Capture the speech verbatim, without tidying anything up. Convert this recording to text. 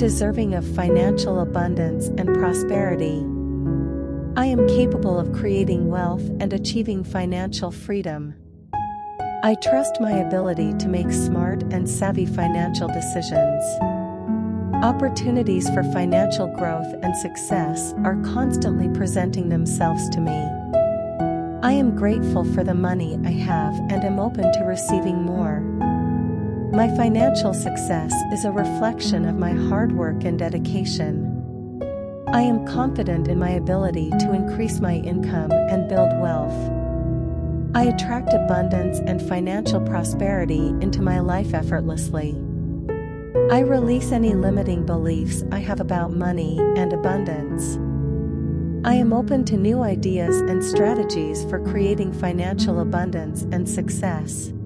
deserving of financial abundance and prosperity. I am capable of creating wealth and achieving financial freedom. I trust my ability to make smart and savvy financial decisions. Opportunities for financial growth and success are constantly presenting themselves to me. I am grateful for the money I have and am open to receiving more. My financial success is a reflection of my hard work and dedication. I am confident in my ability to increase my income and build wealth. I attract abundance and financial prosperity into my life effortlessly. I release any limiting beliefs I have about money and abundance. I am open to new ideas and strategies for creating financial abundance and success.